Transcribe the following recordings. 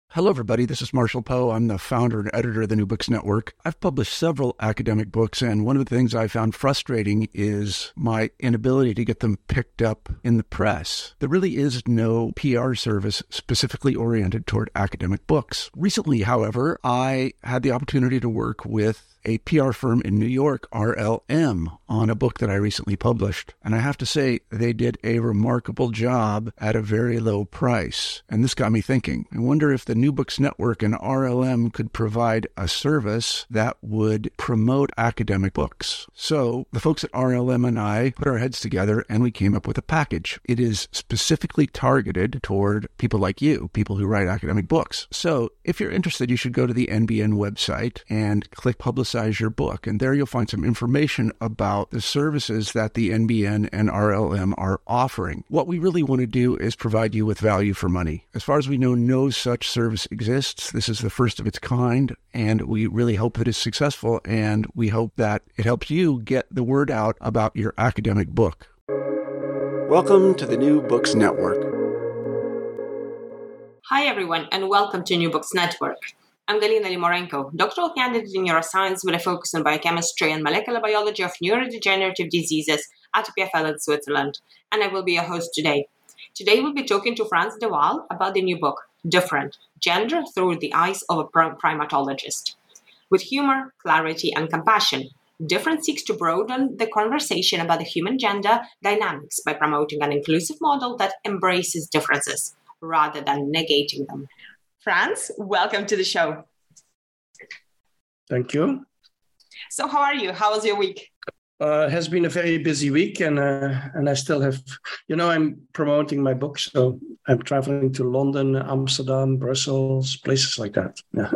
Hello, everybody. This is Marshall Poe. I'm the founder and editor of the New Books Network. I've published several academic books, and one of the things I found frustrating is my inability to get them picked up in the press. There really is no PR service specifically oriented toward academic books. Recently, however, I had the opportunity to work with a PR firm in New York, RLM, on a book that I recently published. And I have to say, they did a remarkable job at a very low price. And this got me thinking. I wonder if the New Books Network and RLM could provide a service that would promote academic books. So the folks at RLM and I put our heads together and we came up with a package. It is specifically targeted toward people like you, people who write academic books. So if you're interested, you should go to the NBN website and click Publicize Your Book. And there you'll find some information about the services that the NBN and RLM are offering. What we really want to do is provide you with value for money. As far as we know, no such service exists. This is the first of its kind, and we really hope that it's successful, and we hope that it helps you get the word out about your academic book. Welcome to the New Books Network. Hi, everyone, and welcome to New Books Network. I'm Galina Limorenko, doctoral candidate in neuroscience with a focus on biochemistry and molecular biology of neurodegenerative diseases at EPFL in Switzerland, and I will be your host today. Today we'll be talking to Frans de Waal about the new book, Different: Gender Through the Eyes of a Primatologist. With humor, clarity, and compassion, Different seeks to broaden the conversation about the human gender dynamics by promoting an inclusive model that embraces differences rather than negating them. Frans, welcome to the show. Thank you. So how are you? How was your week? It has been a very busy week, and I still have, I'm promoting my book, so I'm traveling to London, Amsterdam, Brussels, places like that. Yeah.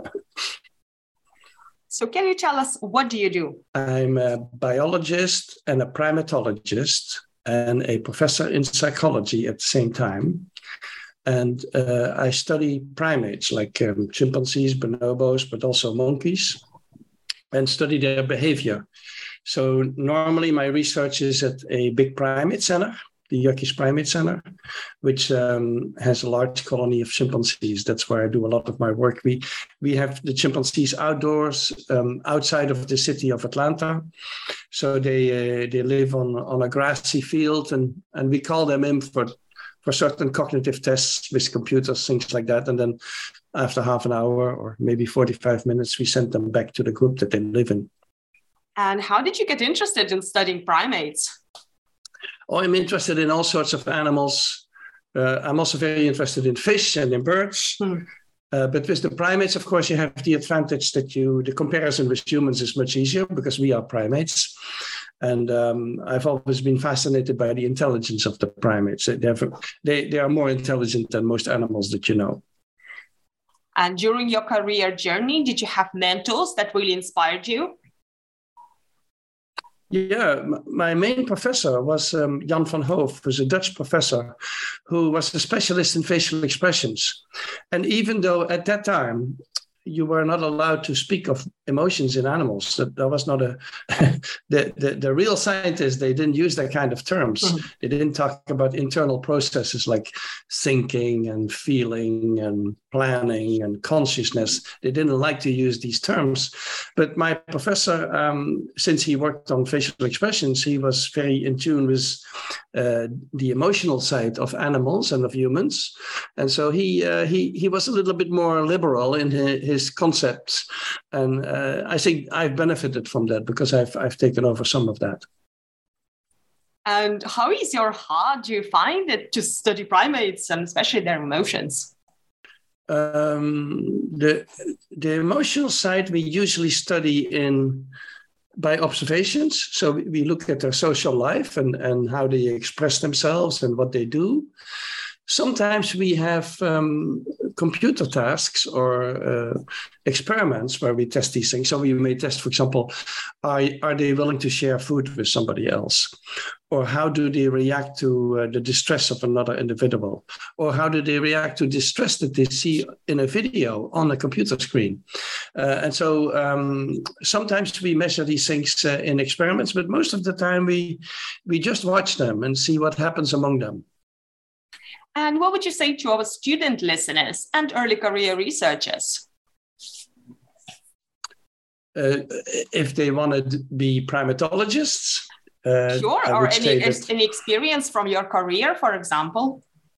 So can you tell us, what do you do? I'm a biologist and a primatologist and a professor in psychology at the same time. And I study primates like chimpanzees, bonobos, but also monkeys, and study their behavior. So normally my research is at a big primate center, the Yerkes Primate Center, which has a large colony of chimpanzees. That's where I do a lot of my work. We have the chimpanzees outdoors, outside of the city of Atlanta. So they live on a grassy field, and we call them in for certain cognitive tests with computers, things like that. And then after half an hour or maybe 45 minutes, we send them back to the group that they live in. And how did you get interested in studying primates? Oh, I'm interested in all sorts of animals. I'm also very interested in fish and in birds. But with the primates, of course, you have the advantage that the comparison with humans is much easier because we are primates. And I've always been fascinated by the intelligence of the primates. They are more intelligent than most animals that you know. And during your career journey, did you have mentors that really inspired you? Yeah, my main professor was Jan van Hoof, who's a Dutch professor who was a specialist in facial expressions. And even though at that time you were not allowed to speak of emotions in animals, that was not the real scientists, they didn't use that kind of terms. Mm-hmm. They didn't talk about internal processes like thinking and feeling and planning and consciousness. They didn't like to use these terms. But my professor, since he worked on facial expressions, he was very in tune with the emotional side of animals and of humans. And so he was a little bit more liberal in his concepts. And I think I've benefited from that because I've taken over some of that. And how easy or hard do you find it to study primates and especially their emotions? The emotional side we usually study by observations. So we look at their social life and how they express themselves and what they do. Sometimes we have computer tasks or experiments where we test these things. So we may test, for example, are they willing to share food with somebody else? Or how do they react to the distress of another individual? Or how do they react to distress that they see in a video on a computer screen? And so sometimes we measure these things in experiments, but most of the time we just watch them and see what happens among them. And what would you say to our student listeners and early career researchers? If they want to be primatologists? Sure, or any experience from your career, for example?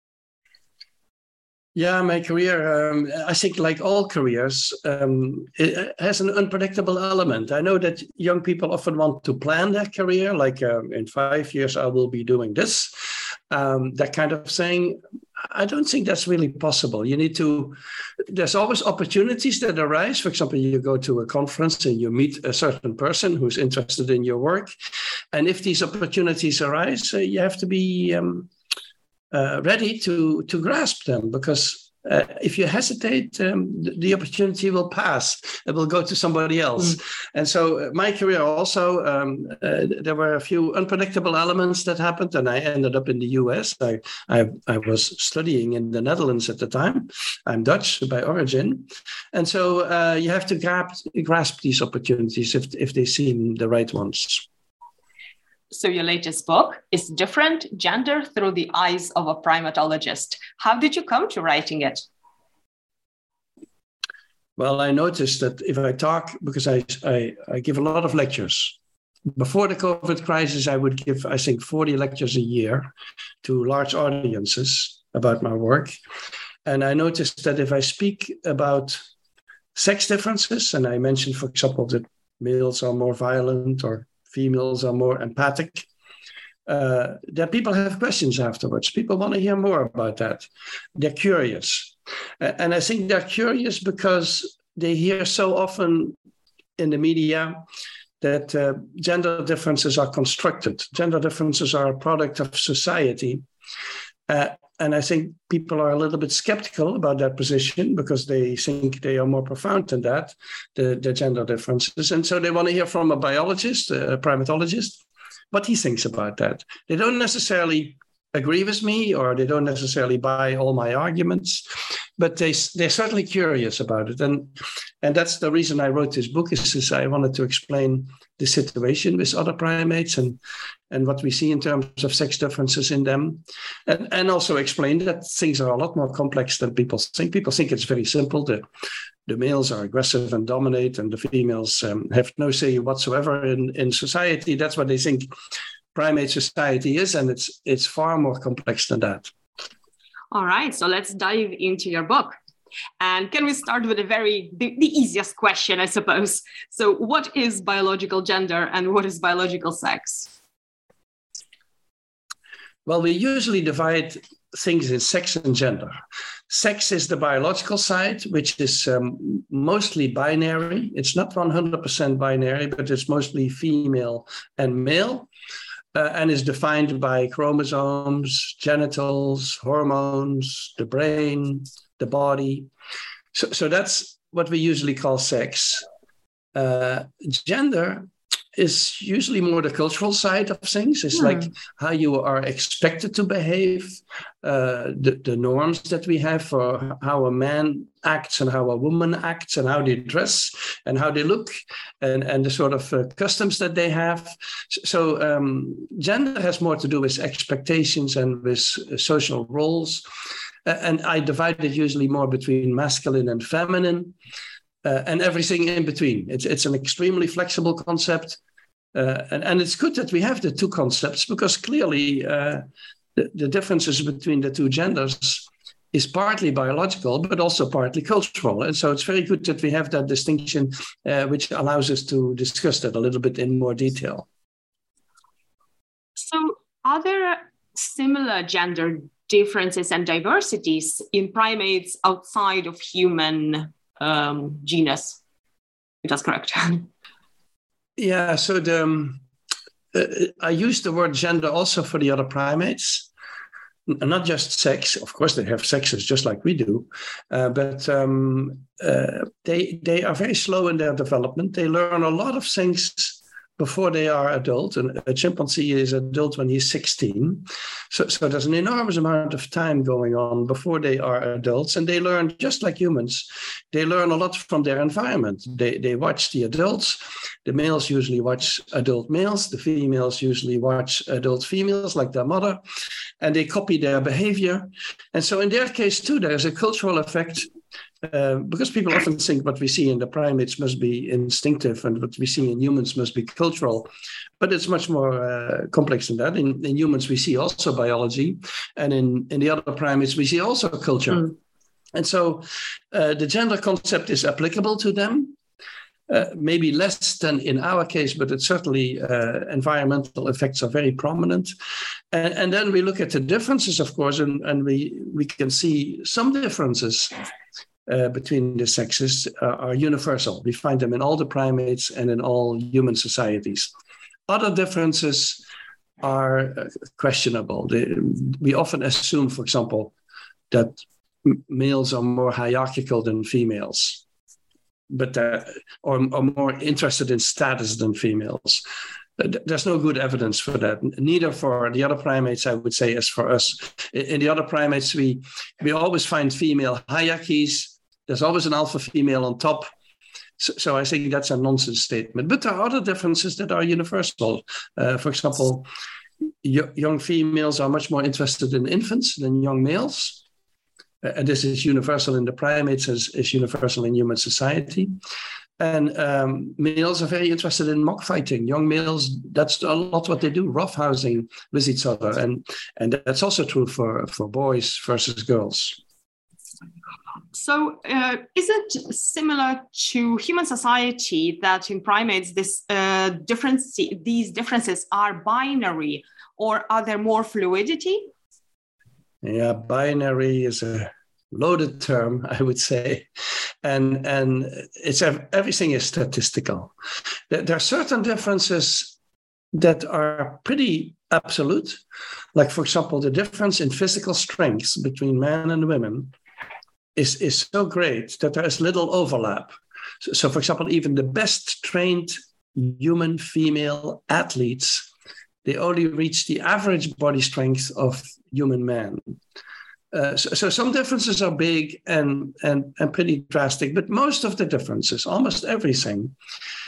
Yeah, my career, I think like all careers, it has an unpredictable element. I know that young people often want to plan their career, like in 5 years, I will be doing this, that kind of thing. I don't think that's really possible. There's always opportunities that arise. For example, you go to a conference and you meet a certain person who's interested in your work. And if these opportunities arise, you have to be ready to grasp them, because if you hesitate, the opportunity will pass. It will go to somebody else. And so my career also, there were a few unpredictable elements that happened, and I ended up in the US. I was studying in the Netherlands at the time. I'm Dutch by origin. And so you have to grasp these opportunities if they seem the right ones. So your latest book is Different Gender Through the Eyes of a Primatologist. How did you come to writing it? Well, I noticed that if I talk, because I give a lot of lectures. Before the COVID crisis, I would give, I think, 40 lectures a year to large audiences about my work. And I noticed that if I speak about sex differences, and I mentioned, for example, that males are more violent or females are more empathic, that people have questions afterwards. People want to hear more about that. They're curious. And I think they're curious because they hear so often in the media that gender differences are constructed. Gender differences are a product of society. And I think people are a little bit skeptical about that position because they think they are more profound than that, the gender differences. And so they want to hear from a biologist, a primatologist, what he thinks about that. They don't necessarily agree with me, or they don't necessarily buy all my arguments, but they're certainly curious about it. And that's the reason I wrote this book, is I wanted to explain the situation with other primates and what we see in terms of sex differences in them. And also explain that things are a lot more complex than people think. People think it's very simple. The males are aggressive and dominate, and the females have no say whatsoever in society. That's what they think primate society is, and it's far more complex than that. All right, so let's dive into your book. And can we start with the easiest question, I suppose? So what is biological gender and what is biological sex? Well, we usually divide things in sex and gender. Sex is the biological side, which is mostly binary. It's not 100% binary, but it's mostly female and male. And is defined by chromosomes, genitals, hormones, the brain, the body. So that's what we usually call sex. Gender is usually more the cultural side of things. It's like how you are expected to behave, the norms that we have for how a man acts and how a woman acts and how they dress and how they look and the sort of customs that they have. So gender has more to do with expectations and with social roles. And I divide it usually more between masculine and feminine. And everything in between. It's an extremely flexible concept. And it's good that we have the two concepts, because clearly the differences between the two genders is partly biological, but also partly cultural. And so it's very good that we have that distinction, which allows us to discuss that a little bit in more detail. So are there similar gender differences and diversities in primates outside of human genus? That's correct. Yeah, so I use the word gender also for the other primates, not just sex. Of course, they have sexes just like we do, but they are very slow in their development. They learn a lot of things before they are adult, and a chimpanzee is adult when he's 16. So there's an enormous amount of time going on before they are adults, and they learn just like humans. They learn a lot from their environment. They watch the adults. The males usually watch adult males. The females usually watch adult females like their mother, and they copy their behavior. And so in their case too, there's a cultural effect. Because people often think what we see in the primates must be instinctive and what we see in humans must be cultural, but it's much more complex than that. In humans, we see also biology, and in the other primates, we see also culture. Mm. And so the gender concept is applicable to them, maybe less than in our case, but it's certainly environmental effects are very prominent. And then we look at the differences, of course, and we can see some differences between the sexes are universal. We find them in all the primates and in all human societies. Other differences are questionable. We often assume, for example, that males are more hierarchical than females, but or more interested in status than females. There's no good evidence for that. Neither for the other primates, I would say, as for us. In the other primates, we always find female hierarchies. There's always an alpha female on top. So I think that's a nonsense statement. But there are other differences that are universal. For example, young females are much more interested in infants than young males. And this is universal in the primates, is universal in human society. And males are very interested in mock fighting. Young males, that's a lot what they do, roughhousing with each other. And that's also true for boys versus girls. So is it similar to human society that in primates these differences are binary, or are there more fluidity? Yeah, binary is a loaded term, I would say. And it's everything is statistical. There are certain differences that are pretty absolute. Like, for example, the difference in physical strength between men and women is so great that there is little overlap. So, for example, even the best trained human female athletes, they only reach the average body strength of human men. So some differences are big and pretty drastic, but most of the differences, almost everything,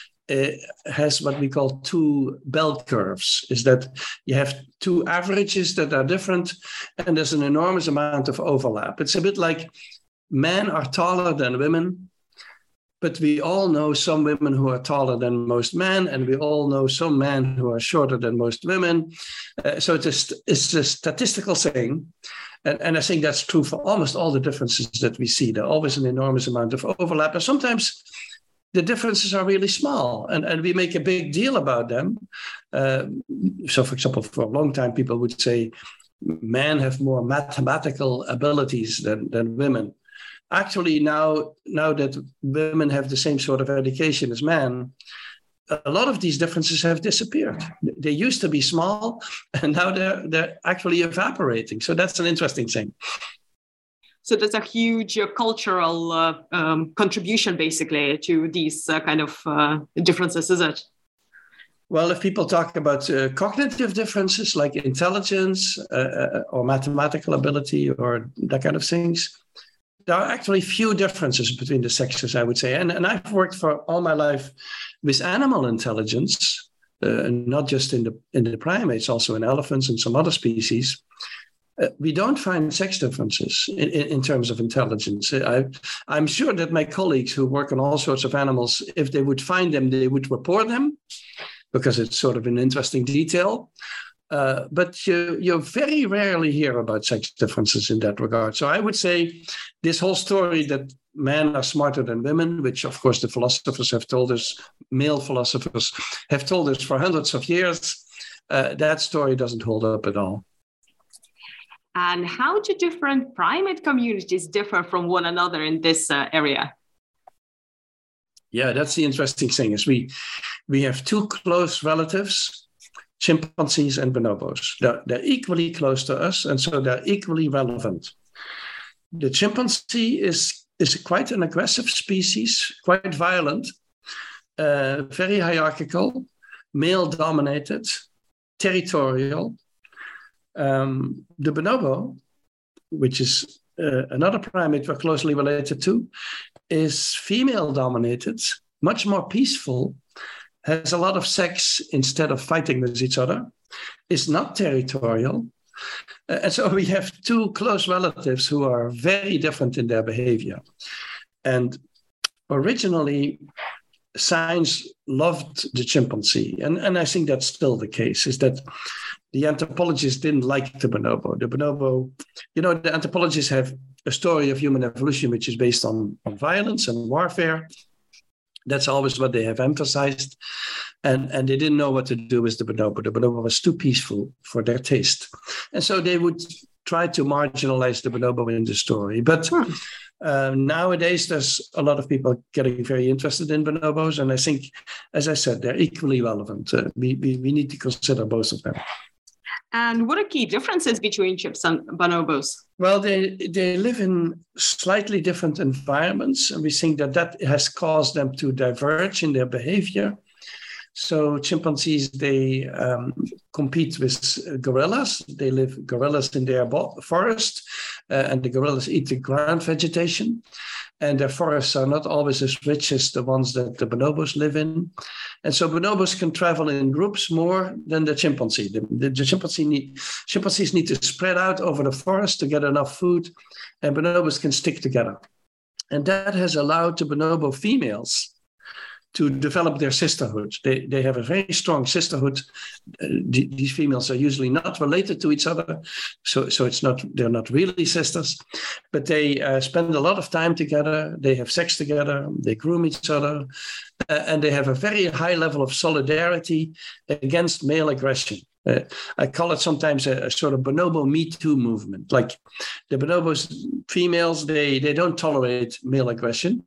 has what we call two bell curves, is that you have two averages that are different, and there's an enormous amount of overlap. It's a bit like men are taller than women, but we all know some women who are taller than most men, and we all know some men who are shorter than most women. So it's a statistical thing. And I think that's true for almost all the differences that we see. There's always an enormous amount of overlap. And sometimes the differences are really small, and we make a big deal about them. So, for example, for a long time, people would say men have more mathematical abilities than women. Actually, now that women have the same sort of education as men, a lot of these differences have disappeared. They used to be small, and now they're actually evaporating. So that's an interesting thing. So there's a huge cultural contribution, basically, to these kind of differences, is it? Well, if people talk about cognitive differences like intelligence or mathematical ability or that kind of things, there are actually few differences between the sexes, I would say. And I've worked for all my life with animal intelligence, not just in the primates, also in elephants and some other species. We don't find sex differences in terms of intelligence. I'm sure that my colleagues who work on all sorts of animals, if they would find them, they would report them, because it's sort of an interesting detail. But you very rarely hear about sex differences in that regard. So I would say this whole story that men are smarter than women, which of course the philosophers have told us, male philosophers have told us for hundreds of years, that story doesn't hold up at all. And how do different primate communities differ from one another in this area? Yeah, that's the interesting thing, is we have two close relatives, chimpanzees and bonobos. They're equally close to us, and so they're equally relevant. The chimpanzee is quite an aggressive species, quite violent, very hierarchical. male-dominated, territorial. The bonobo, which is another primate we're closely related to, is female-dominated, much more peaceful, has a lot of sex instead of fighting with each other, is not territorial. And so we have two close relatives who are very different in their behavior. And originally, science loved the chimpanzee. And I think that's still the case, is that the anthropologists didn't like the bonobo. The bonobo, the anthropologists have a story of human evolution which is based on violence and warfare. That's always what they have emphasized. And they didn't know what to do with the bonobo. The bonobo was too peaceful for their taste. And so they would try to marginalize the bonobo in the story. But nowadays, there's a lot of people getting very interested in bonobos. And I think, as I said, they're equally relevant. We need to consider both of them. And what are key differences between chimps and bonobos? Well, they live in slightly different environments, and we think that has caused them to diverge in their behavior. So chimpanzees, they compete with gorillas. Gorillas in their forest, and the gorillas eat the ground vegetation. And their forests are not always as rich as the ones that the bonobos live in. And so bonobos can travel in groups more than the chimpanzee. The chimpanzees need to spread out over the forest to get enough food, and bonobos can stick together. And that has allowed the bonobo females to develop their sisterhood. They have a very strong sisterhood. These females are usually not related to each other, so they're not really sisters, but they spend a lot of time together. They have sex together. They groom each other, and they have a very high level of solidarity against male aggression. I call it sometimes a sort of bonobo Me Too movement. Like the bonobos females, they don't tolerate male aggression,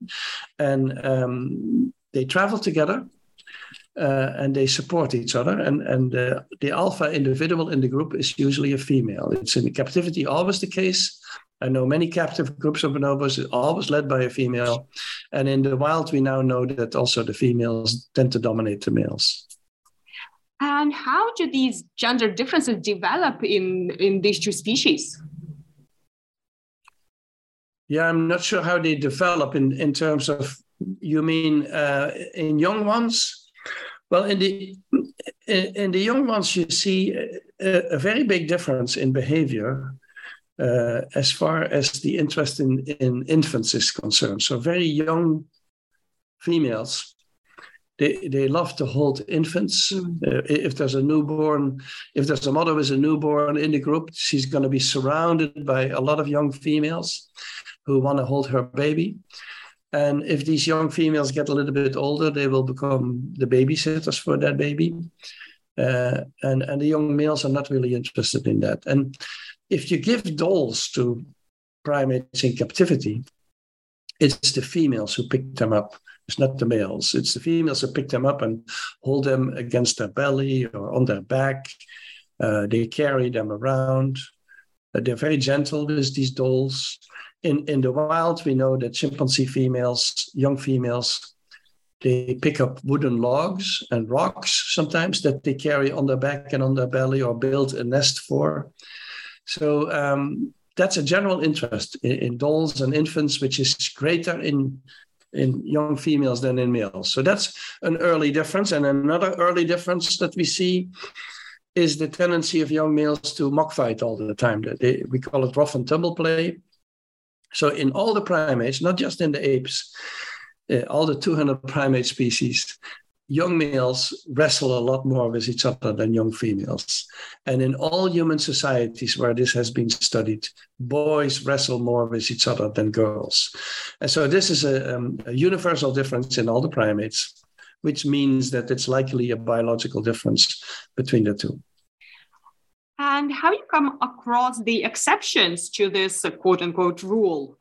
and they travel together, and they support each other. And the alpha individual in the group is usually a female. It's in captivity always the case. I know many captive groups of bonobos are always led by a female. And in the wild, we now know that also the females tend to dominate the males. And how do these gender differences develop in these two species? Yeah, I'm not sure how they develop in terms of, you mean in young ones? Well, in the young ones, you see a very big difference in behavior as far as the interest in infants is concerned. So very young females, they love to hold infants. If there's a mother with a newborn in the group, she's going to be surrounded by a lot of young females who want to hold her baby. And if these young females get a little bit older, they will become the babysitters for that baby. And the young males are not really interested in that. And if you give dolls to primates in captivity, it's the females who pick them up. It's not the males. It's the females who pick them up and hold them against their belly or on their back. They carry them around. They're very gentle with these dolls. In the wild, we know that chimpanzee females, young females, they pick up wooden logs and rocks sometimes that they carry on their back and on their belly or build a nest for. So that's a general interest in dolls and infants, which is greater in young females than in males. So that's an early difference. And another early difference that we see is the tendency of young males to mock fight all the time. We call it rough and tumble play. So in all the primates, not just in the apes, all the 200 primate species, young males wrestle a lot more with each other than young females. And in all human societies where this has been studied, boys wrestle more with each other than girls. And so this is a universal difference in all the primates, which means that it's likely a biological difference between the two. And how you come across the exceptions to this quote-unquote rule?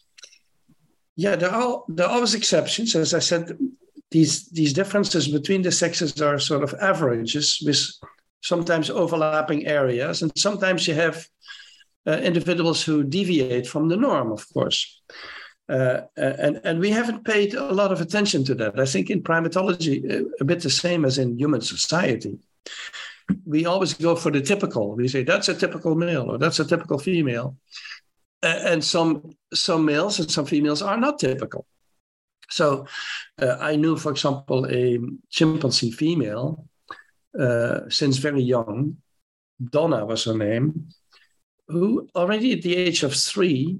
Yeah, there are always exceptions. As I said, these differences between the sexes are sort of averages with sometimes overlapping areas. And sometimes you have individuals who deviate from the norm, of course. And we haven't paid a lot of attention to that. I think in primatology, a bit the same as in human society. We always go for the typical. We say that's a typical male or that's a typical female. And some males and some females are not typical. So I knew, for example, a chimpanzee female since very young. Donna was her name, who already at the age of 3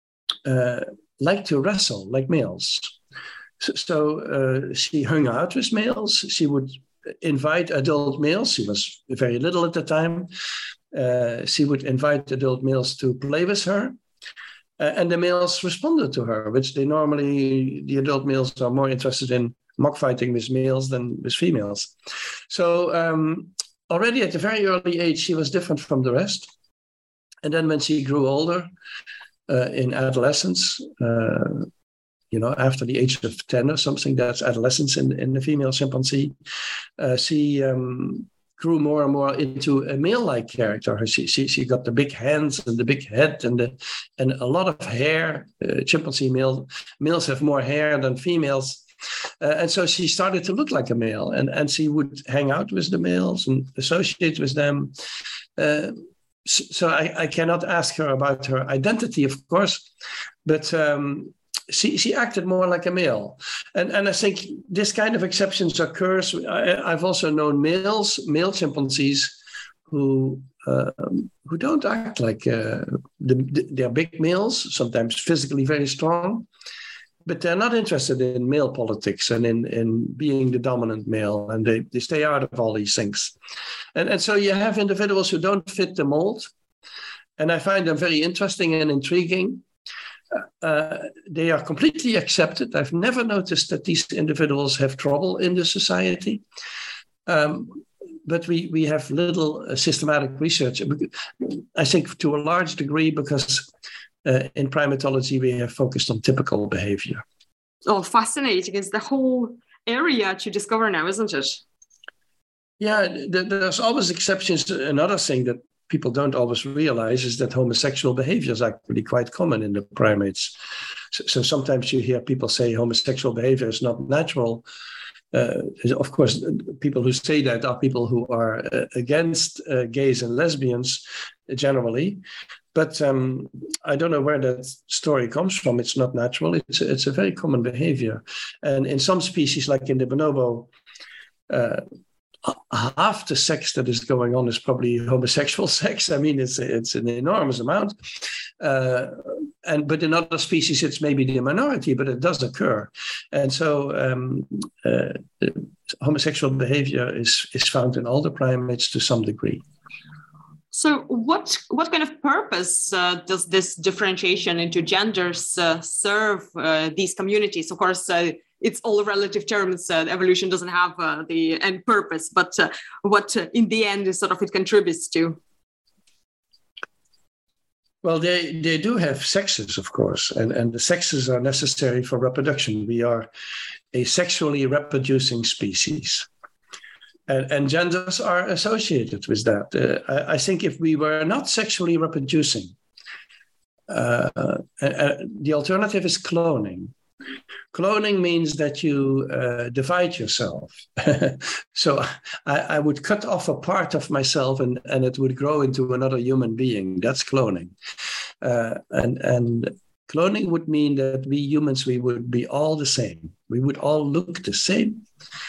liked to wrestle like males. So she hung out with males. She would invite adult males. She was very little at the time. She would invite adult males to play with her. And the males responded to her, which the adult males are more interested in mock fighting with males than with females. So already at a very early age, she was different from the rest. And then when she grew older, in adolescence, after the age of 10 or something, that's adolescence in the female chimpanzee, she grew more and more into a male-like character. She got the big hands and the big head and a lot of hair. Chimpanzee males have more hair than females. And so she started to look like a male, and she would hang out with the males and associate with them. So I cannot ask her about her identity, of course, but she acted more like a male. And I think this kind of exceptions occurs. I've also known male chimpanzees who don't act like they're big males, sometimes physically very strong, but they're not interested in male politics and in being the dominant male, and they stay out of all these things. And so you have individuals who don't fit the mold, and I find them very interesting and intriguing. They are completely accepted. I've never noticed that these individuals have trouble in the society. But we have little systematic research, I think to a large degree because in primatology we have focused on typical behavior. Oh, fascinating. It's the whole area to discover now, isn't it? Yeah, there's always exceptions. Another thing that people don't always realize is that homosexual behavior is actually quite common in the primates. So sometimes you hear people say homosexual behavior is not natural. Of course, people who say that are people who are against gays and lesbians generally. But I don't know where that story comes from. It's not natural. It's a very common behavior. And in some species, like in the bonobo, half the sex that is going on is probably homosexual sex. I mean, it's an enormous amount. But in other species, it's maybe the minority, but it does occur. And so homosexual behavior is found in all the primates to some degree. So what kind of purpose does this differentiation into genders serve these communities? Of course, it's all relative terms. Evolution doesn't have the end purpose, but what in the end is sort of it contributes to? Well, they do have sexes, of course, and the sexes are necessary for reproduction. We are a sexually reproducing species. And genders are associated with that. I think if we were not sexually reproducing, the alternative is cloning. Cloning means that you divide yourself. So I would cut off a part of myself and it would grow into another human being. That's cloning. And cloning would mean that we humans, we would be all the same. We would all look the same.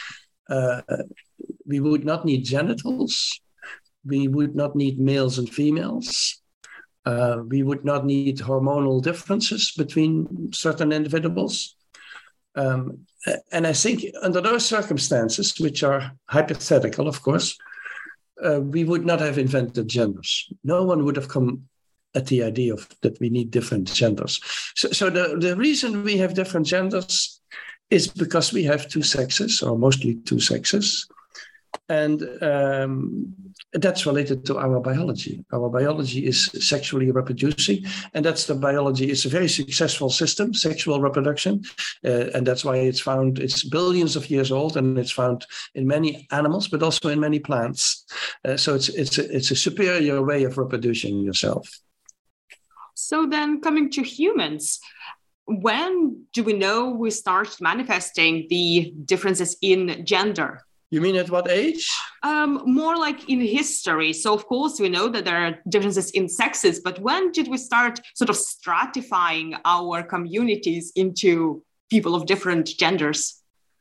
We would not need genitals. We would not need males and females. We would not need hormonal differences between certain individuals. And I think under those circumstances, which are hypothetical, of course, we would not have invented genders. No one would have come at the idea of that we need different genders. So the reason we have different genders is because we have two sexes, or mostly two sexes. And that's related to our biology. Our biology is sexually reproducing, and that's the biology. It's a very successful system, sexual reproduction, and that's why it's billions of years old, and it's found in many animals, but also in many plants. So it's a superior way of reproducing yourself. So then coming to humans, when do we know we start manifesting the differences in gender? You mean at what age? More like in history. So, of course, we know that there are differences in sexes, but when did we start sort of stratifying our communities into people of different genders?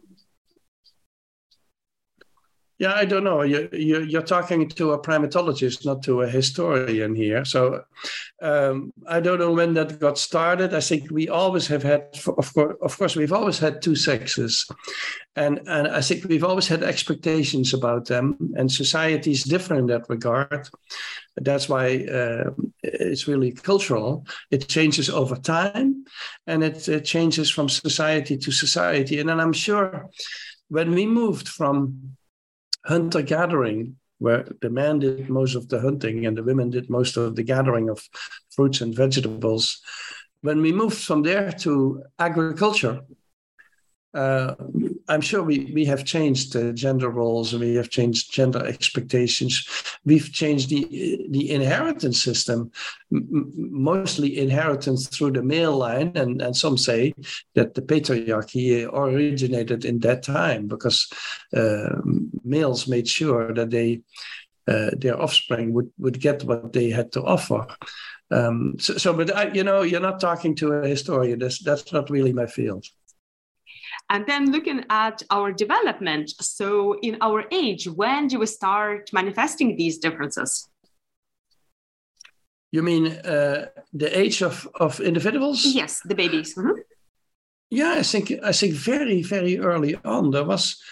Yeah, I don't know. You're talking to a primatologist, not to a historian here. So I don't know when that got started. I think we always have had, of course, we've always had two sexes. And I think we've always had expectations about them. And society is different in that regard. That's why it's really cultural. It changes over time. And it changes from society to society. And then I'm sure when we moved from hunter-gathering, where the man did most of the hunting and the women did most of the gathering of fruits and vegetables. When we moved from there to agriculture, I'm sure we have changed gender roles and we have changed gender expectations. We've changed the inheritance system, mostly inheritance through the male line. And some say that the patriarchy originated in that time because males made sure that their offspring would get what they had to offer. But you're not talking to a historian. That's not really my field. And then looking at our development, so in our age, when do we start manifesting these differences? You mean the age of individuals? Yes, the babies. Mm-hmm. Yeah, I think very, very early on there was.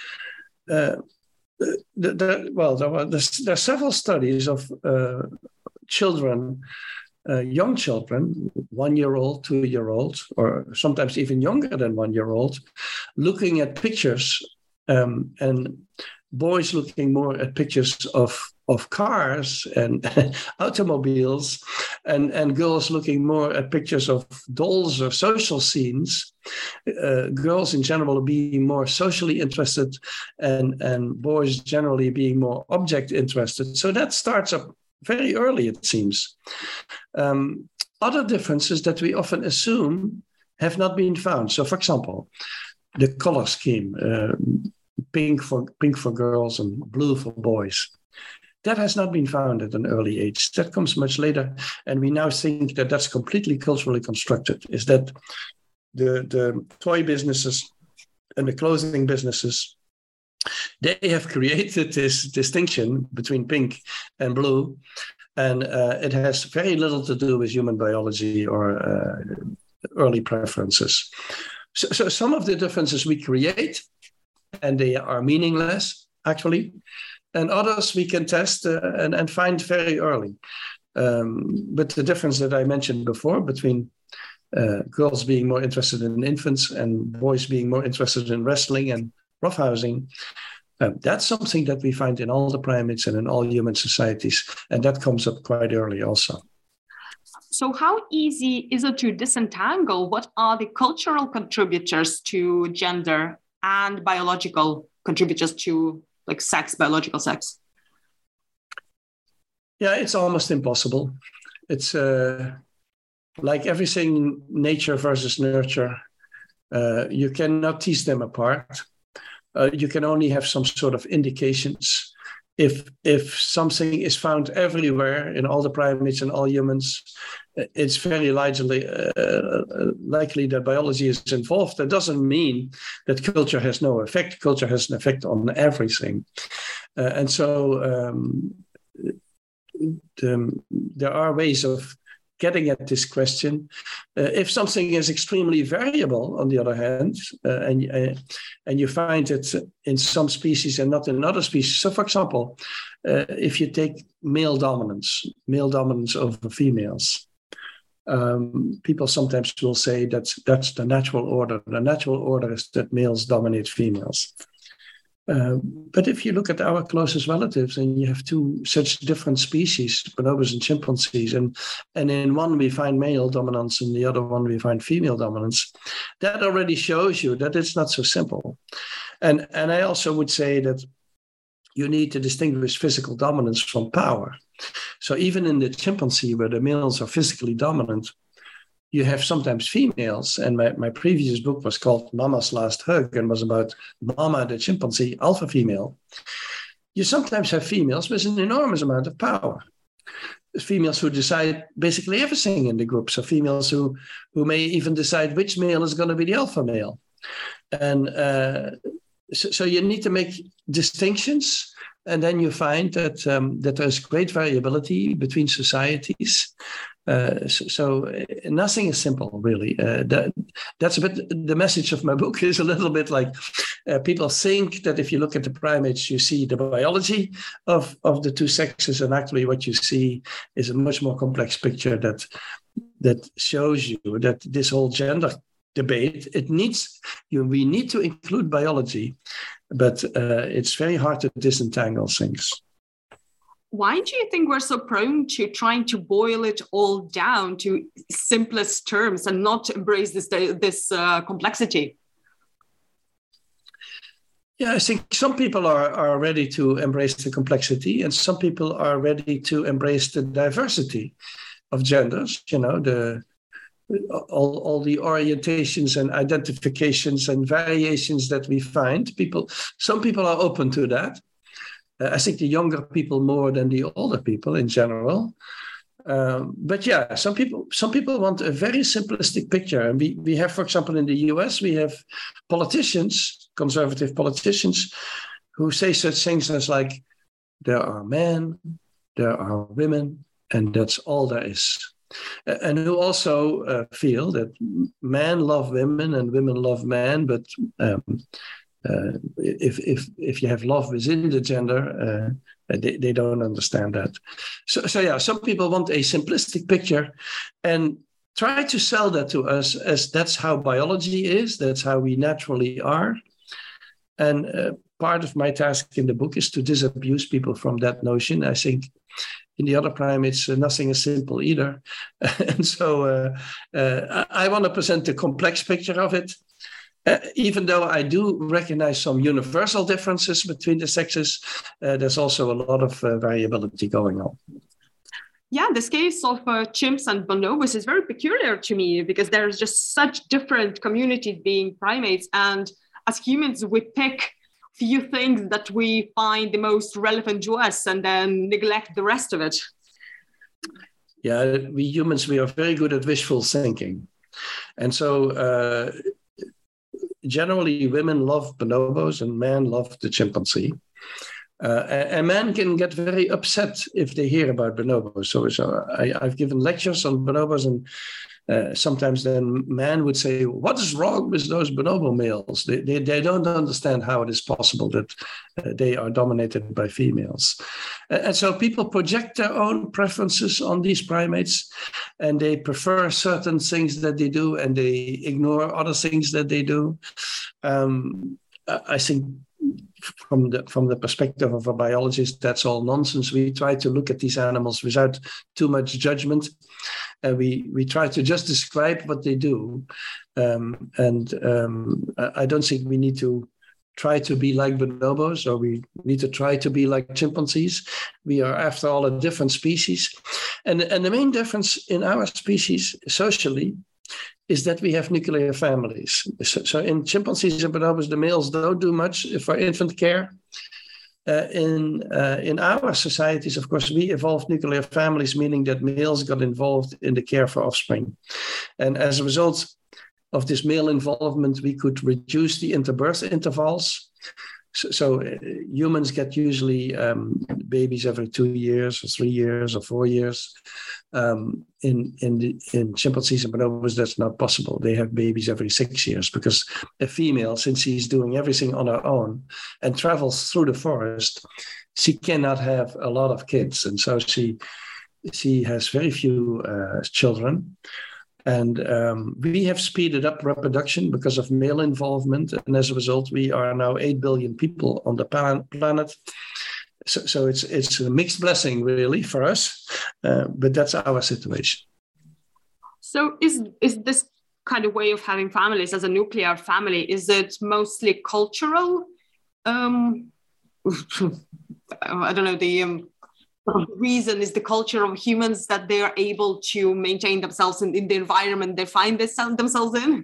There are several studies of children. Young children, 1 year old, 2 year old, or sometimes even younger than 1 year old, looking at pictures, and boys looking more at pictures of cars and automobiles, and girls looking more at pictures of dolls or social scenes. Girls in general being more socially interested, and boys generally being more object interested. So that starts up very early, it seems. Other differences that we often assume have not been found. So, for example, the color scheme, pink for girls and blue for boys, that has not been found at an early age. That comes much later, and we now think that that's completely culturally constructed. Is that the toy businesses and the clothing businesses, they have created this distinction between pink and blue, and it has very little to do with human biology or early preferences. So some of the differences we create, and they are meaningless, actually, and others we can test and find very early. But the difference that I mentioned before between girls being more interested in infants and boys being more interested in wrestling and roughhousing, that's something that we find in all the primates and in all human societies. And that comes up quite early also. So how easy is it to disentangle what are the cultural contributors to gender and biological contributors to like sex, biological sex? Yeah, it's almost impossible. It's like everything, nature versus nurture. You cannot tease them apart. You can only have some sort of indications. If something is found everywhere in all the primates and all humans, it's very likely that biology is involved. That doesn't mean that culture has no effect. Culture has an effect on everything. And so there are ways of getting at this question. If something is extremely variable, on the other hand, and you find it in some species and not in other species. So, for example, if you take male dominance over females, people sometimes will say that's the natural order. The natural order is that males dominate females. But if you look at our closest relatives and you have two such different species, bonobos and chimpanzees, and in one we find male dominance and the other one we find female dominance, that already shows you that it's not so simple. And I also would say that you need to distinguish physical dominance from power. So even in the chimpanzee where the males are physically dominant, you have sometimes females, and my previous book was called Mama's Last Hug and was about Mama, the chimpanzee, alpha female. You sometimes have females with an enormous amount of power. Females who decide basically everything in the group. So females who may even decide which male is going to be the alpha male. And so you need to make distinctions. And then you find that there's great variability between societies. So nothing is simple, really. That's a bit the message of my book is a little bit like people think that if you look at the primates, you see the biology of the two sexes, and actually what you see is a much more complex picture that shows you that this whole gender debate, we need to include biology, but it's very hard to disentangle things. Why do you think we're so prone to trying to boil it all down to simplest terms and not embrace this complexity? Yeah, I think some people are ready to embrace the complexity, and some people are ready to embrace the diversity of genders. You know, all the orientations and identifications and variations that we find. Some people are open to that. I think the younger people more than the older people in general. But yeah, some people want a very simplistic picture. And we have, for example, in the US, we have politicians, conservative politicians, who say such things as like, there are men, there are women, and that's all there is. And who also feel that men love women and women love men, but if you have love within the gender, they don't understand that. So yeah, some people want a simplistic picture and try to sell that to us as that's how biology is, that's how we naturally are. And part of my task in the book is to disabuse people from that notion. I think in the other primates, nothing is simple either. And so I want to present a complex picture of it. Even though I do recognize some universal differences between the sexes, there's also a lot of variability going on. Yeah, this case of chimps and bonobos is very peculiar to me because there's just such different communities being primates. And as humans, we pick few things that we find the most relevant to us and then neglect the rest of it. Yeah, we humans, we are very good at wishful thinking. And so generally women love bonobos and men love the chimpanzee. And men can get very upset if they hear about bonobos. So I've given lectures on bonobos, and sometimes then men would say, what is wrong with those bonobo males? They don't understand how it is possible that they are dominated by females. And so people project their own preferences on these primates, and they prefer certain things that they do, and they ignore other things that they do. I think from the perspective of a biologist, that's all nonsense. We try to look at these animals without too much judgment. We try to just describe what they do. I don't think we need to try to be like bonobos, or we need to try to be like chimpanzees. We are, after all, a different species. And the main difference in our species socially is that we have nuclear families. So in chimpanzees and bonobos, the males don't do much for infant care. In our societies, of course, we evolved nuclear families, meaning that males got involved in the care for offspring. And as a result of this male involvement, we could reduce the interbirth intervals. So humans get usually babies every 2 years or 3 years or 4 years. In chimpanzees and bonobos, that's not possible. They have babies every 6 years because a female, since she's doing everything on her own and travels through the forest, she cannot have a lot of kids. And so she has very few children. And we have speeded up reproduction because of male involvement. And as a result, we are now 8 billion people on the planet. So it's a mixed blessing, really, for us. But that's our situation. So is this kind of way of having families as a nuclear family, is it mostly cultural? I don't know, reason is the culture of humans that they are able to maintain themselves in the environment they find themselves in?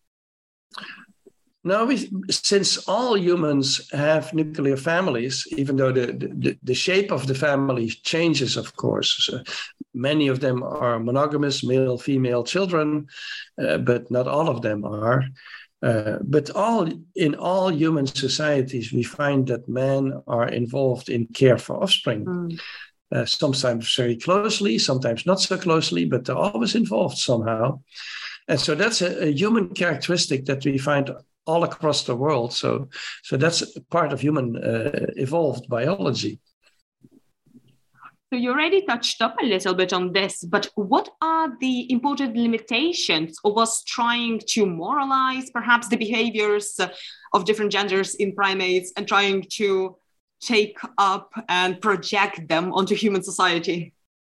No, since all humans have nuclear families, even though the shape of the family changes, of course. Many of them are monogamous, male, female children, but not all of them are. But in all human societies, we find that men are involved in care for offspring. Sometimes very closely, sometimes not so closely, but they're always involved somehow. And so that's a human characteristic that we find all across the world. So that's part of human evolved biology. So you already touched up a little bit on this, but what are the important limitations of us trying to moralize perhaps the behaviors of different genders in primates and trying to take up and project them onto human society?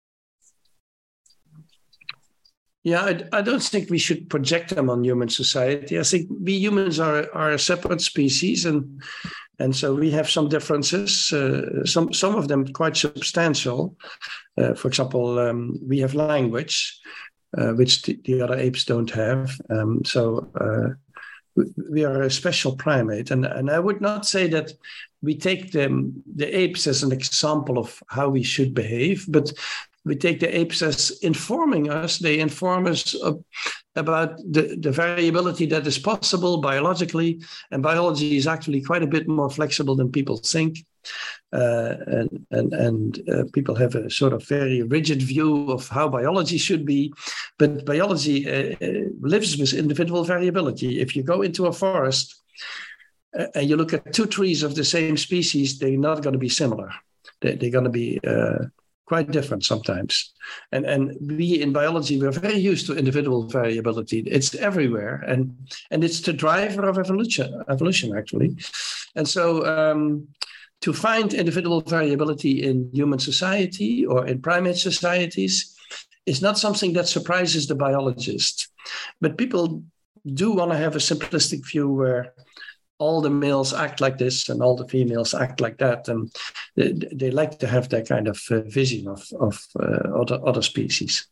Yeah, I don't think we should project them on human society. I think we humans are a separate species, and so we have some differences. Some of them quite substantial. For example, we have language, which the other apes don't have. So we are a special primate, and I would not say that we take the apes as an example of how we should behave, but we take the apes as informing us. They inform us about the variability that is possible biologically, and biology is actually quite a bit more flexible than people think. And people have a sort of very rigid view of how biology should be, but biology lives with individual variability. If you go into a forest and you look at two trees of the same species, they're not going to be similar. They're going to be quite different sometimes. And we in biology, we're very used to individual variability. It's everywhere. And it's the driver of evolution actually. And so to find individual variability in human society or in primate societies is not something that surprises the biologist. But people do want to have a simplistic view where all the males act like this and all the females act like that. And they like to have that kind of vision of other species.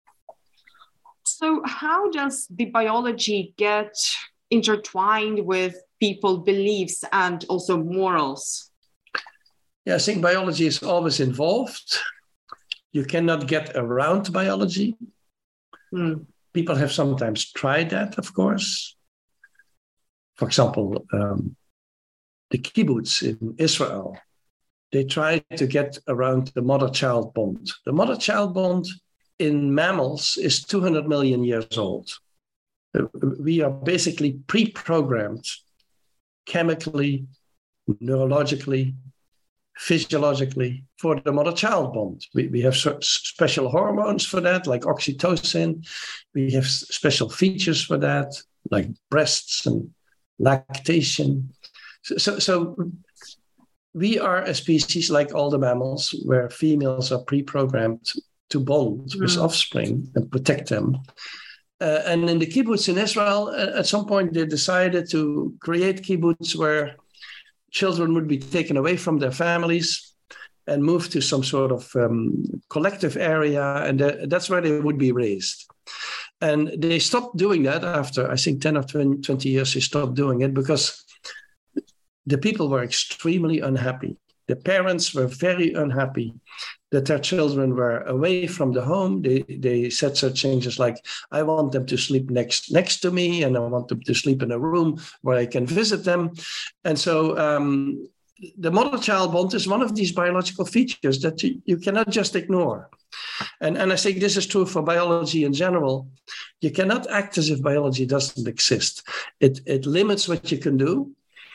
So how does the biology get intertwined with people's beliefs and also morals? Yeah, I think biology is always involved. You cannot get around biology. People have sometimes tried that, of course. For example, the kibbutz in Israel, they tried to get around the mother-child bond. The mother-child bond in mammals is 200 million years old. We are basically pre-programmed chemically, neurologically, physiologically for the mother-child bond. We have special hormones for that, like oxytocin. We have special features for that, like breasts and lactation. So we are a species like all the mammals where females are pre-programmed to bond with offspring and protect them. And in the kibbutz in Israel, at some point they decided to create kibbutz where children would be taken away from their families and moved to some sort of collective area, and that's where they would be raised. And they stopped doing that after, I think, 10 or 20 years, they stopped doing it because the people were extremely unhappy. The parents were very unhappy that their children were away from the home. They said such things like, I want them to sleep next to me, and I want them to sleep in a room where I can visit them. And so the mother-child bond is one of these biological features that you cannot just ignore. And I think this is true for biology in general. You cannot act as if biology doesn't exist. It limits what you can do.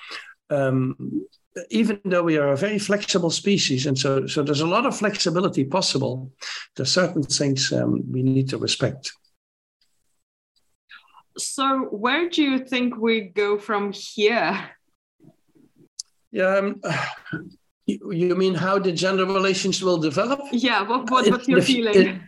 Even though we are a very flexible species, and so there's a lot of flexibility possible, there's certain things we need to respect. So where do you think we go from here? Yeah, you mean how the gender relations will develop? Yeah, what's your feeling?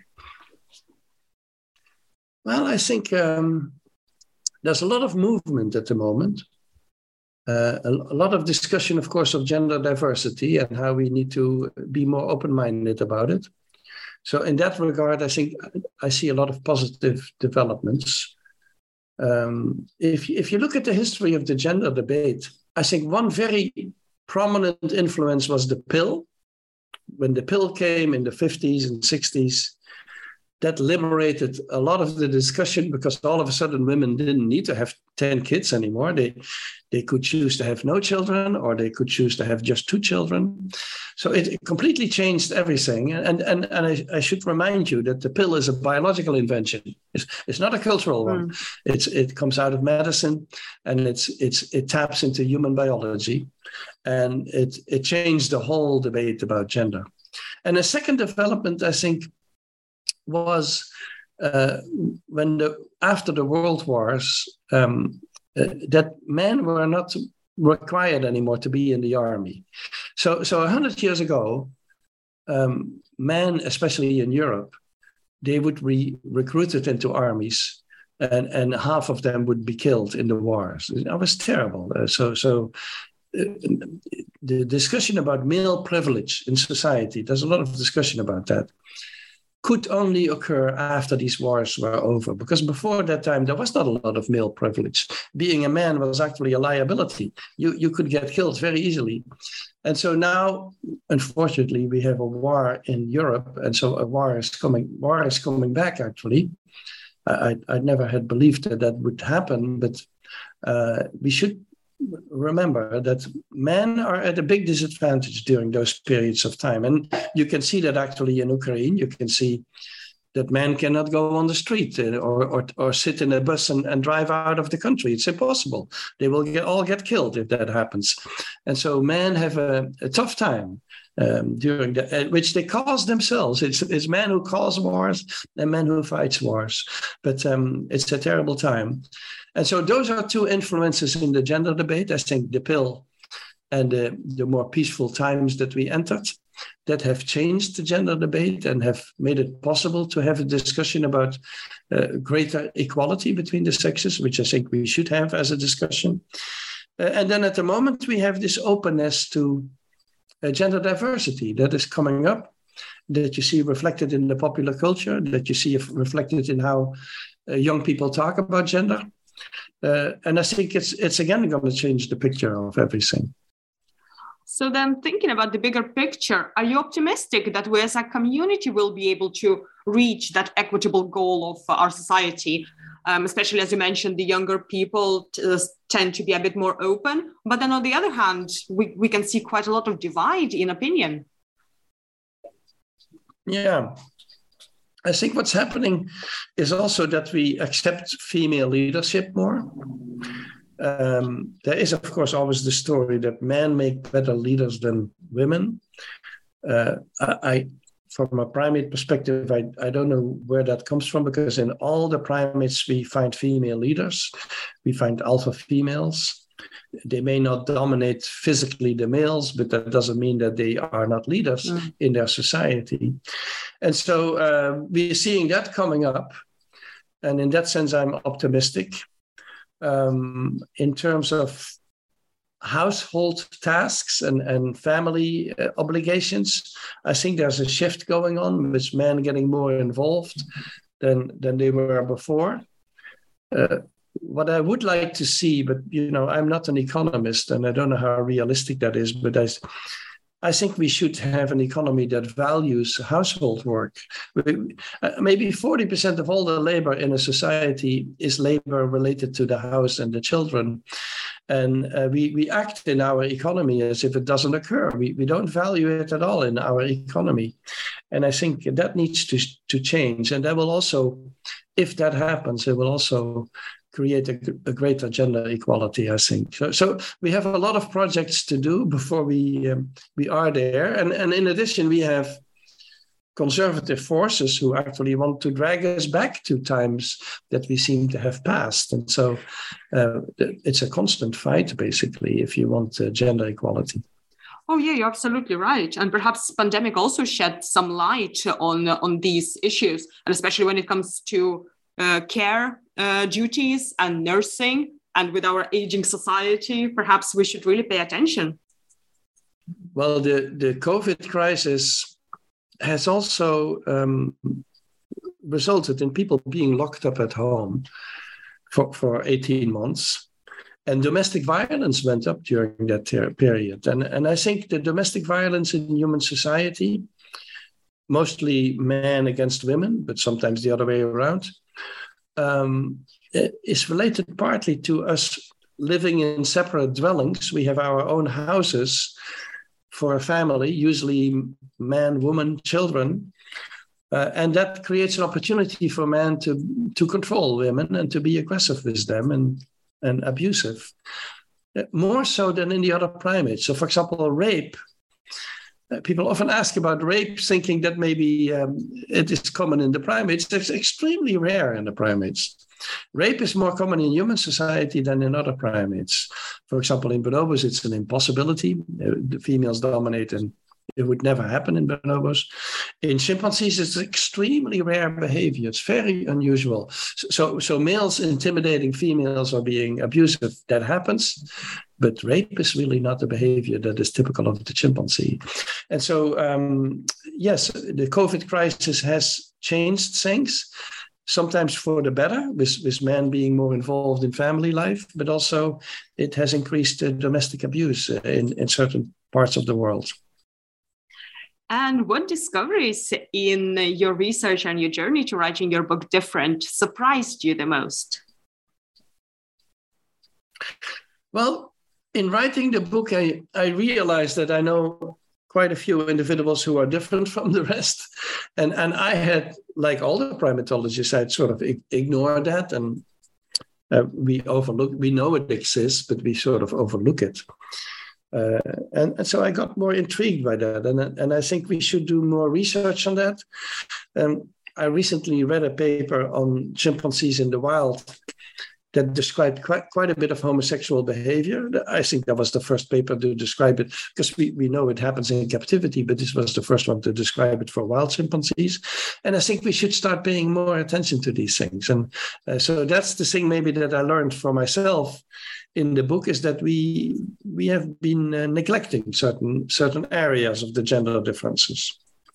Well, I think there's a lot of movement at the moment. a lot of discussion, of course, of gender diversity and how we need to be more open-minded about it. So in that regard, I think I see a lot of positive developments. If you look at the history of the gender debate, I think one very prominent influence was the pill. When the pill came in the 50s and 60s, that liberated a lot of the discussion, because all of a sudden women didn't need to have 10 kids anymore. They could choose to have no children, or they could choose to have just 2 children. So it completely changed everything. And I should remind you that the pill is a biological invention. It's not a cultural one. It comes out of medicine, and it taps into human biology, and it changed the whole debate about gender. And a second development, I think, was after the World Wars, that men were not required anymore to be in the army. So 100 years ago, men, especially in Europe, they would be recruited into armies, and half of them would be killed in the wars. That was terrible. The discussion about male privilege in society, there's a lot of discussion about that, could only occur after these wars were over, because before that time, there was not a lot of male privilege. Being a man was actually a liability. You could get killed very easily. And so now, unfortunately, we have a war in Europe, and so a war is coming back, actually. I never had believed that would happen, but we should remember that men are at a big disadvantage during those periods of time. And you can see that actually in Ukraine. You can see that men cannot go on the street or sit in a bus and drive out of the country. It's impossible. They will all get killed if that happens. And so men have a tough time during which they cause themselves. It's men who cause wars and men who fight wars. But it's a terrible time. And so those are 2 influences in the gender debate. I think the pill and the more peaceful times that we entered, that have changed the gender debate and have made it possible to have a discussion about greater equality between the sexes, which I think we should have as a discussion. And then at the moment, we have this openness to gender diversity that is coming up, that you see reflected in the popular culture, that you see reflected in how young people talk about gender. And I think it's again going to change the picture of everything. So then, thinking about the bigger picture, are you optimistic that we as a community will be able to reach that equitable goal of our society? Especially as you mentioned, the younger people tend to be a bit more open. But then on the other hand, we can see quite a lot of divide in opinion. Yeah. I think what's happening is also that we accept female leadership more. There is, of course, always the story that men make better leaders than women. From a primate perspective, I don't know where that comes from, because in all the primates, we find female leaders. We find alpha females. They may not dominate physically the males, but that doesn't mean that they are not leaders in their society. And so we're seeing that coming up. And in that sense, I'm optimistic. In terms of household tasks and family obligations, I think there's a shift going on with men getting more involved than they were before. What I would like to see, but I'm not an economist and I don't know how realistic that is, but I think we should have an economy that values household work. Maybe 40% of all the labor in a society is labor related to the house and the children. And we act in our economy as if it doesn't occur. We don't value it at all in our economy. And I think that needs to change. And that will also, if that happens, it will also create a greater gender equality, I think. So we have a lot of projects to do before we are there. And in addition, we have conservative forces who actually want to drag us back to times that we seem to have passed. And so it's a constant fight, basically, if you want gender equality. Oh, yeah, you're absolutely right. And perhaps pandemic also shed some light on these issues, and especially when it comes to care duties and nursing. And with our aging society, perhaps we should really pay attention. Well, the COVID crisis has also resulted in people being locked up at home for 18 months. And domestic violence went up during that period. And I think the domestic violence in human society, mostly men against women, but sometimes the other way around, is related partly to us living in separate dwellings. We have our own houses for a family, usually man, woman, children. And that creates an opportunity for men to control women and to be aggressive with them and abusive, more so than in the other primates. So, for example, rape. People often ask about rape, thinking that maybe it is common in the primates. It's extremely rare in the primates. Rape is more common in human society than in other primates. For example, in bonobos, it's an impossibility. The females dominate, and it would never happen in bonobos. In chimpanzees, it's extremely rare behavior. It's very unusual. So males intimidating females or being abusive, that happens. But rape is really not a behavior that is typical of the chimpanzee. And so, yes, the COVID crisis has changed things, sometimes for the better, with men being more involved in family life, but also it has increased domestic abuse in certain parts of the world. And what discoveries in your research and your journey to writing your book, Different, surprised you the most? Well, in writing the book, I realized that I know quite a few individuals who are different from the rest. And I had, like all the primatologists, I'd sort of ignored that. And we know it exists, but we sort of overlook it. And so I got more intrigued by that. And I think we should do more research on that. I recently read a paper on chimpanzees in the wild that described quite a bit of homosexual behavior. I think that was the first paper to describe it, because we know it happens in captivity, but this was the first one to describe it for wild chimpanzees. And I think we should start paying more attention to these things. And so that's the thing maybe that I learned for myself in the book, is that we have been neglecting certain areas of the gender differences.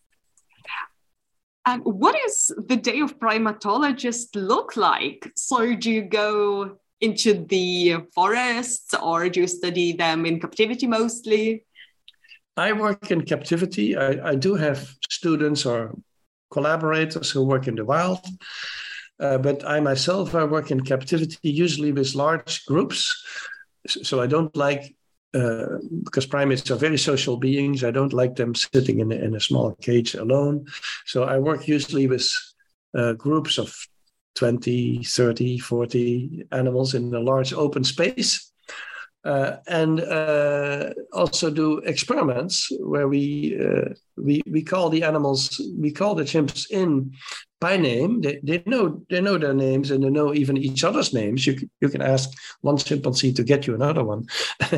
And what does the day of primatologist look like? So do you go into the forests, or do you study them in captivity mostly? I work in captivity. I do have students or collaborators who work in the wild. But I myself, I work in captivity, usually with large groups. So I don't like, because primates are very social beings, I don't like them sitting in a small cage alone. So I work usually with groups of 20, 30, 40 animals in a large open space. And also do experiments where we call the animals, we call the chimps in by name. They know their names, and they know even each other's names. You can ask one chimpanzee to get you another one.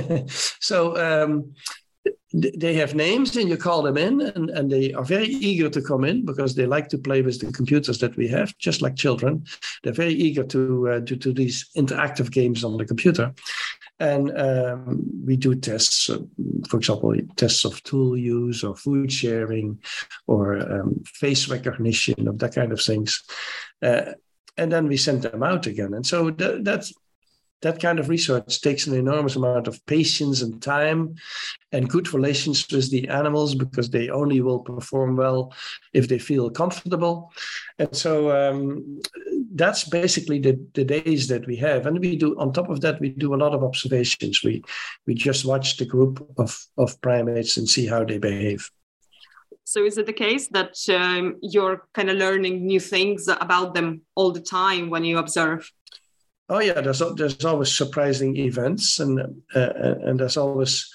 So they have names, and you call them in, and they are very eager to come in because they like to play with the computers that we have, just like children. They're very eager to do these interactive games on the computer. And we do tests, for example, tests of tool use or food sharing or face recognition, of that kind of things. And then we send them out again. And so that kind of research takes an enormous amount of patience and time and good relations with the animals, because they only will perform well if they feel comfortable. And so that's basically the days that we have. And we do, on top of that, we do a lot of observations. We just watch the group of primates and see how they behave. So is it the case that you're kind of learning new things about them all the time when you observe? Oh yeah, there's always surprising events, and there's always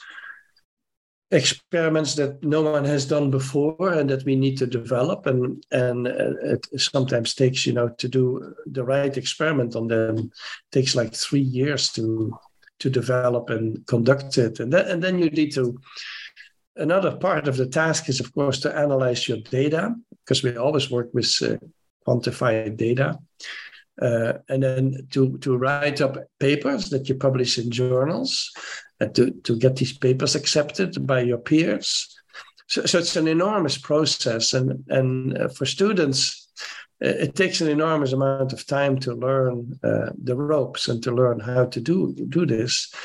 experiments that no one has done before and that we need to develop, and it sometimes takes, to do the right experiment on them, it takes like 3 years to develop and conduct it, and then you need to. Another part of the task is, of course, to analyze your data, because we always work with quantified data. and then to write up papers that you publish in journals, to get these papers accepted by your peers. So it's an enormous process, and for students, it takes an enormous amount of time to learn the ropes and to learn how to do this.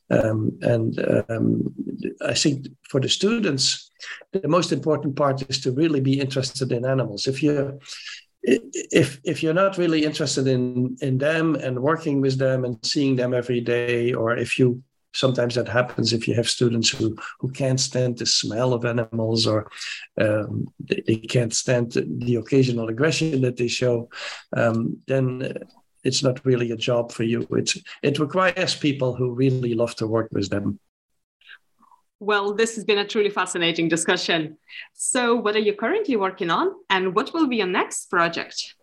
I think for the students, the most important part is to really be interested in animals. If you're not really interested in them and working with them and seeing them every day, or sometimes that happens if you have students who can't stand the smell of animals, or they can't stand the occasional aggression that they show, then it's not really a job for you. It requires people who really love to work with them. Well, this has been a truly fascinating discussion. So what are you currently working on, and what will be your next project?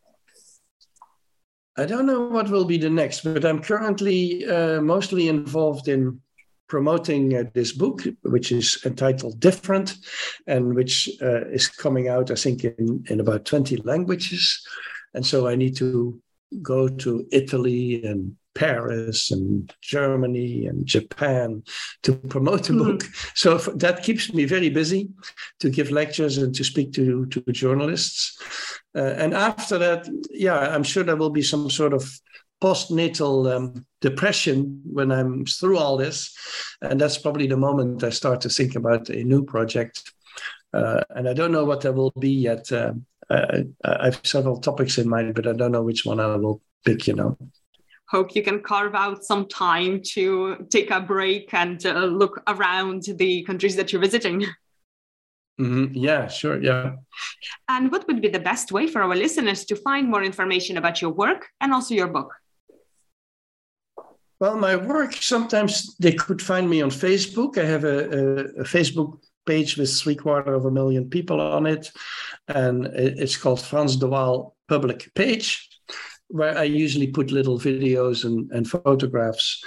I don't know what will be the next, but I'm currently mostly involved in promoting this book, which is entitled Different, and which is coming out, I think, in about 20 languages. And so I need to go to Italy and Paris and Germany and Japan to promote the book. So that keeps me very busy, to give lectures and to speak to journalists. And after that, I'm sure there will be some sort of postnatal depression when I'm through all this. And that's probably the moment I start to think about a new project. And I don't know what that will be yet. I have several topics in mind, but I don't know which one I will pick, Hope you can carve out some time to take a break and look around the countries that you're visiting. Mm-hmm. Yeah, sure. Yeah. And what would be the best way for our listeners to find more information about your work and also your book? Well, my work, sometimes they could find me on Facebook. I have a Facebook page with 750,000 people on it. And it's called Frans de Waal Public Page, where I usually put little videos and photographs,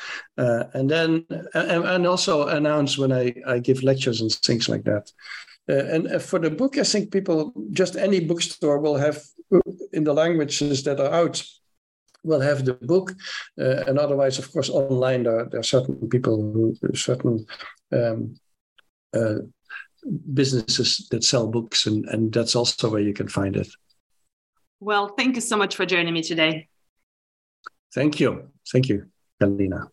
and also announce when I give lectures and things like that. And for the book, I think just any bookstore will have, in the languages that are out, will have the book. And otherwise, of course, online, there are certain people certain businesses that sell books, and that's also where you can find it. Well, thank you so much for joining me today. Thank you. Thank you, Galina.